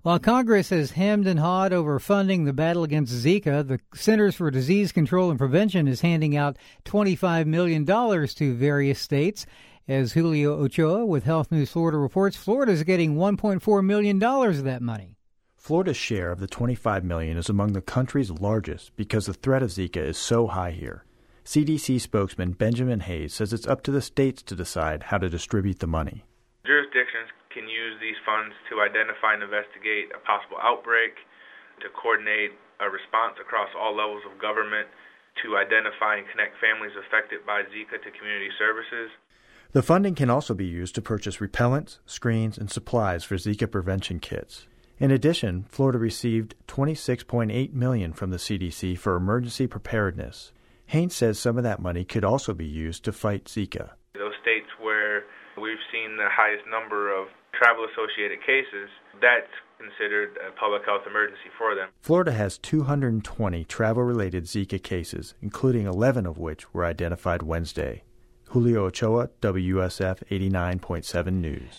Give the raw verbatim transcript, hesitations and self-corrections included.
While Congress has hemmed and hawed over funding the battle against Zika, the Centers for Disease Control and Prevention is handing out twenty-five million dollars to various states. As Julio Ochoa with Health News Florida reports, Florida is getting one point four million dollars of that money. Florida's share of the twenty-five million dollars is among the country's largest because the threat of Zika is so high here. C D C spokesman Benjamin Hayes says it's up to the states to decide how to distribute the money. Jurisdictions can use these funds to identify and investigate a possible outbreak, to coordinate a response across all levels of government, to identify and connect families affected by Zika to community services. The funding can also be used to purchase repellents, screens, and supplies for Zika prevention kits. In addition, Florida received twenty-six point eight million dollars from the C D C for emergency preparedness. Haynes says some of that money could also be used to fight Zika. Those states where we've seen the highest number of travel-associated cases, that's considered a public health emergency for them. Florida has two hundred twenty travel-related Zika cases, including eleven of which were identified Wednesday. Julio Ochoa, W U S F eighty-nine point seven News.